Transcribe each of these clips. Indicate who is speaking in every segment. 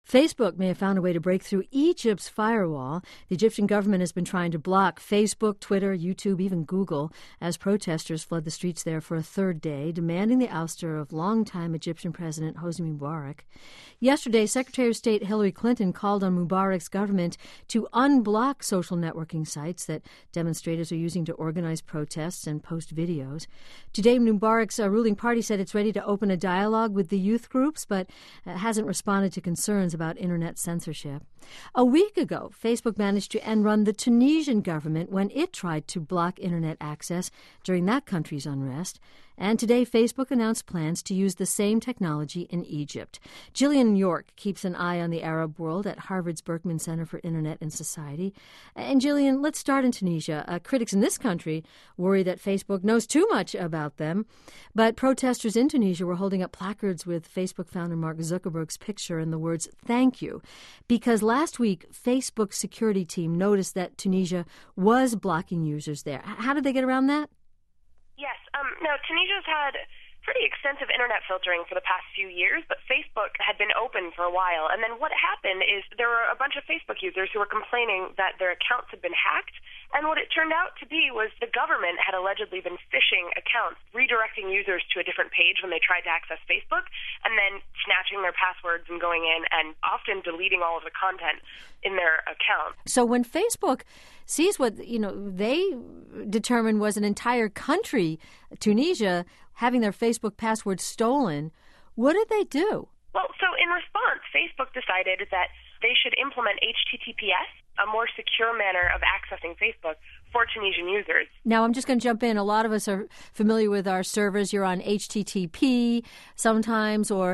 Speaker 1: Facebook may have found a way to break through Egypt's firewall. The Egyptian government has been trying to block Facebook, Twitter, YouTube, even Google, as protesters flood the streets there for a third day, demanding the ouster of longtime Egyptian President Hosni Mubarak. Yesterday, Secretary of State Hillary Clinton called on Mubarak's government to unblock social networking sites that demonstrators are using to organize protests and post videos. Today, Mubarak's ruling party said it's ready to open a dialogue with the youth groups, but hasn't responded to concerns about internet censorship. A week ago, Facebook managed to end-run the Tunisian government when it tried to block internet access during that country's unrest. And today, Facebook announced plans to use the same technology in Egypt. Gillian York keeps an eye on the Arab world at Harvard's Berkman Center for Internet and Society. And Gillian, let's start in Tunisia. Critics in this country worry that Facebook knows too much about them. But protesters in Tunisia were holding up placards with Facebook founder Mark Zuckerberg's picture and the words, "Thank you," because last week, Facebook's security team noticed that Tunisia was blocking users there. How did they get around that?
Speaker 2: Yes. Now, Tunisia's had pretty extensive internet filtering for the past few years, but Facebook had been open for a while. And then what happened is there were a bunch of Facebook users who were complaining that their accounts had been hacked. And what it turned out to be was the government had allegedly been phishing accounts, redirecting users to a different page when they tried to access Facebook, and then snatching their passwords and going in and often deleting all of the content in their account.
Speaker 1: So when Facebook sees what they determined was an entire country, Tunisia, having their Facebook password stolen, what did they do?
Speaker 2: Well, so in response, Facebook decided that they should implement HTTPS, a more secure manner of accessing Facebook for Tunisian users.
Speaker 1: Now, I'm just going to jump in. A lot of us are familiar with our servers. You're on HTTP sometimes or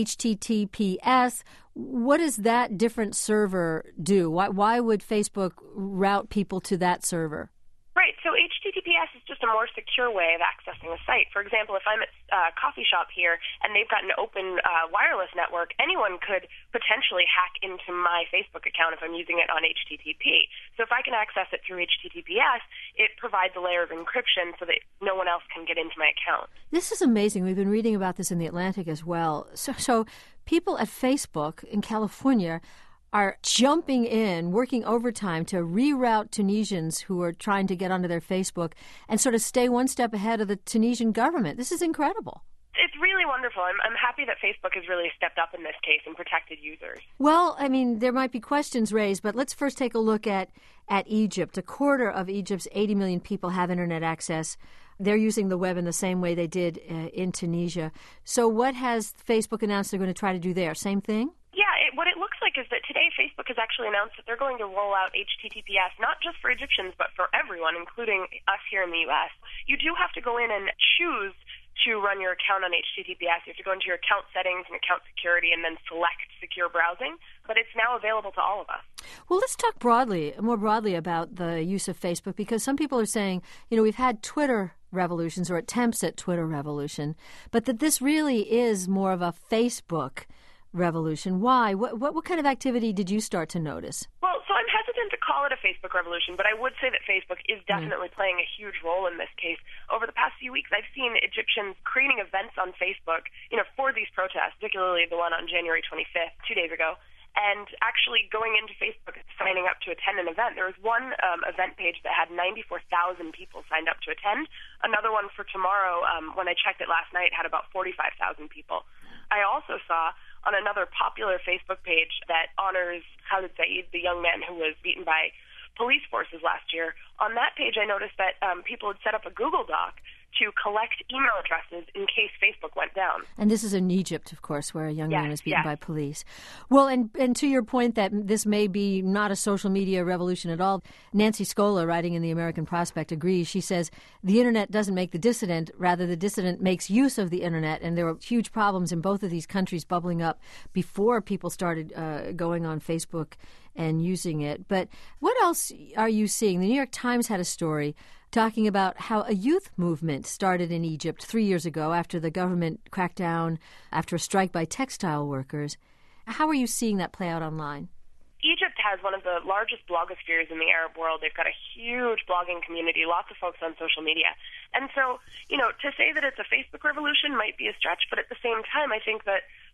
Speaker 1: HTTPS. What does that different server do? Why would Facebook route people to that server?
Speaker 2: Right. So HTTPS is just a more secure way of accessing a site. For example, if I'm at a coffee shop here and they've got an open wireless network, anyone could potentially hack into my Facebook account if I'm using it on HTTP. So if I can access it through HTTPS, it provides a layer of encryption so that no one else can get into my account.
Speaker 1: This is amazing. We've been reading about this in The Atlantic as well. So people at Facebook in California are jumping in, working overtime to reroute Tunisians who are trying to get onto their Facebook and sort of stay one step ahead of the Tunisian government. This is incredible.
Speaker 2: It's really wonderful. I'm happy that Facebook has really stepped up in this case and protected users.
Speaker 1: Well, I mean, there might be questions raised, but let's first take a look at Egypt. A quarter of Egypt's 80 million people have internet access. They're using the web in the same way they did in Tunisia. So what has Facebook announced they're going to try to do there? Same thing?
Speaker 2: Yeah, what it looks like is that today Facebook has actually announced that they're going to roll out HTTPS, not just for Egyptians, but for everyone, including us here in the U.S. You do have to go in and choose to run your account on HTTPS. You have to go into your account settings and account security and then select secure browsing, but it's now available to all of us.
Speaker 1: Well, let's talk more broadly about the use of Facebook, because some people are saying, we've had Twitter revolutions or attempts at Twitter revolution, but that this really is more of a Facebook revolution. Why? What kind of activity did you start to notice?
Speaker 2: Well, so I'm hesitant to call it a Facebook revolution, but I would say that Facebook is definitely playing a huge role in this case. Over the past few weeks, I've seen Egyptians creating events on Facebook, for these protests, particularly the one on January 25th, 2 days ago, and actually going into Facebook and signing up to attend an event. There was one event page that had 94,000 people signed up to attend. Another one for tomorrow, when I checked it last night, had about 45,000 people. I also saw on another popular Facebook page that honors Khalid Saeed, the young man who was beaten by police forces last year. On that page, I noticed that people had set up a Google Doc to collect email addresses in case Facebook went down.
Speaker 1: And this is in Egypt, of course, where a young man was beaten by police. Well, and to your point that this may be not a social media revolution at all, Nancy Scola, writing in the American Prospect, agrees. She says, the Internet doesn't make the dissident, rather the dissident makes use of the Internet, and there were huge problems in both of these countries bubbling up before people started going on Facebook and using it. But what else are you seeing? The New York Times had a story talking about how a youth movement started in Egypt 3 years ago after the government cracked down after a strike by textile workers. How are you seeing that play out online?
Speaker 2: Egypt has one of the largest blogospheres in the Arab world. They've got a huge blogging community, lots of folks on social media. And so, to say that it's a Facebook revolution might be a stretch, but at the same time, I think that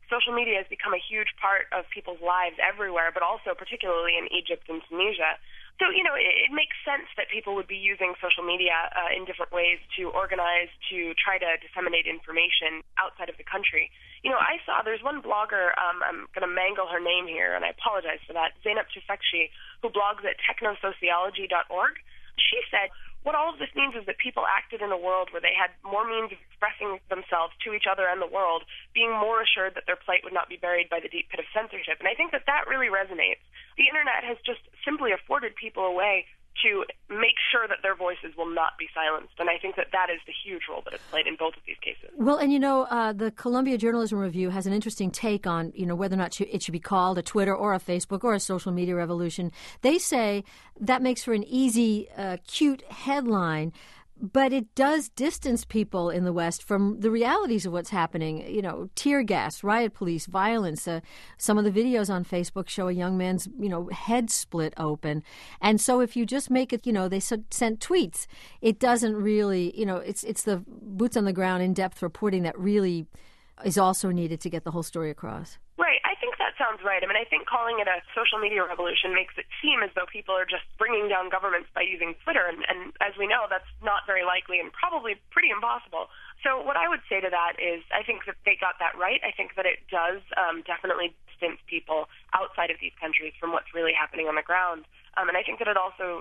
Speaker 2: social media has become a huge part of people's lives everywhere, but also particularly in Egypt and Tunisia. So, it makes sense that people would be using social media in different ways to organize, to try to disseminate information outside of the country. I saw there's one blogger, I'm going to mangle her name here, and I apologize for that, Zeynep Tufekci, who blogs at technosociology.org. She said, what all of this means is that people acted in a world where they had more means of expressing themselves to each other and the world, being more assured that their plight would not be buried by the deep pit of censorship. And I think that really resonates. The Internet has just simply afforded people a way to make sure that their voices will not be silenced. And I think that is the huge role that it's played in both of these cases.
Speaker 1: Well, and the Columbia Journalism Review has an interesting take on, whether or not it should be called a Twitter or a Facebook or a social media revolution. They say that makes for an easy, cute headline, but it does distance people in the West from the realities of what's happening. Tear gas, riot police, violence. Some of the videos on Facebook show a young man's, head split open. And so if you just make it, they sent tweets, it doesn't really, it's the boots on the ground, in-depth reporting that really is also needed to get the whole story across.
Speaker 2: Right. I think that sounds right. I think calling it a social media revolution makes it seem as though people are just bringing down governments by using Twitter. And as we know, that's not very likely and probably pretty impossible. So what I would say to that is I think that they got that right. I think that it does definitely distance people outside of these countries from what's really happening on the ground. And I think that it also,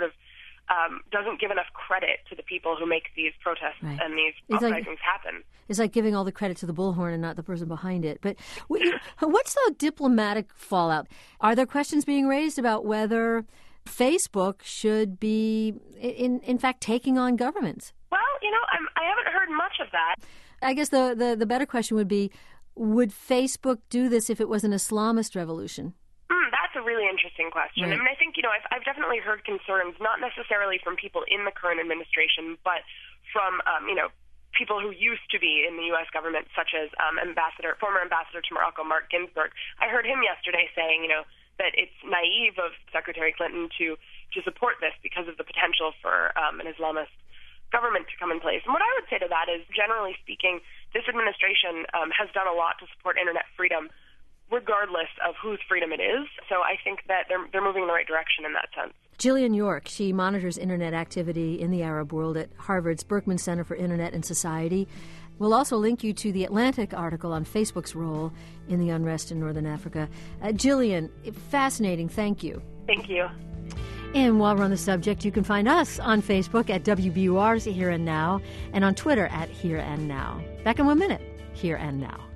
Speaker 2: doesn't give enough credit to the people who make these protests and these uprisings happen.
Speaker 1: It's like giving all the credit to the bullhorn and not the person behind it. But what's the diplomatic fallout? Are there questions being raised about whether Facebook should be, in fact, taking on governments?
Speaker 2: Well, I haven't heard much of that.
Speaker 1: I guess the better question would be, would Facebook do this if it was an Islamist revolution?
Speaker 2: That's a really interesting question.
Speaker 1: Right.
Speaker 2: I think, I've definitely heard concerns, not necessarily from people in the current administration, but from, people who used to be in the U.S. government, such as former ambassador to Morocco, Mark Ginsburg. I heard him yesterday saying, that it's naive of Secretary Clinton to support this because of the potential for an Islamist government to come in place. And what I would say to that is, generally speaking, this administration has done a lot to support Internet freedom, regardless of whose freedom it is. So I think that they're moving in the right direction in that sense.
Speaker 1: Jillian York, she monitors Internet activity in the Arab world at Harvard's Berkman Center for Internet and Society. We'll also link you to the Atlantic article on Facebook's role in the unrest in Northern Africa. Jillian, fascinating. Thank you.
Speaker 2: Thank you.
Speaker 1: And while we're on the subject, you can find us on Facebook at WBUR's Here and Now and on Twitter at Here and Now. Back in 1 minute. Here and Now.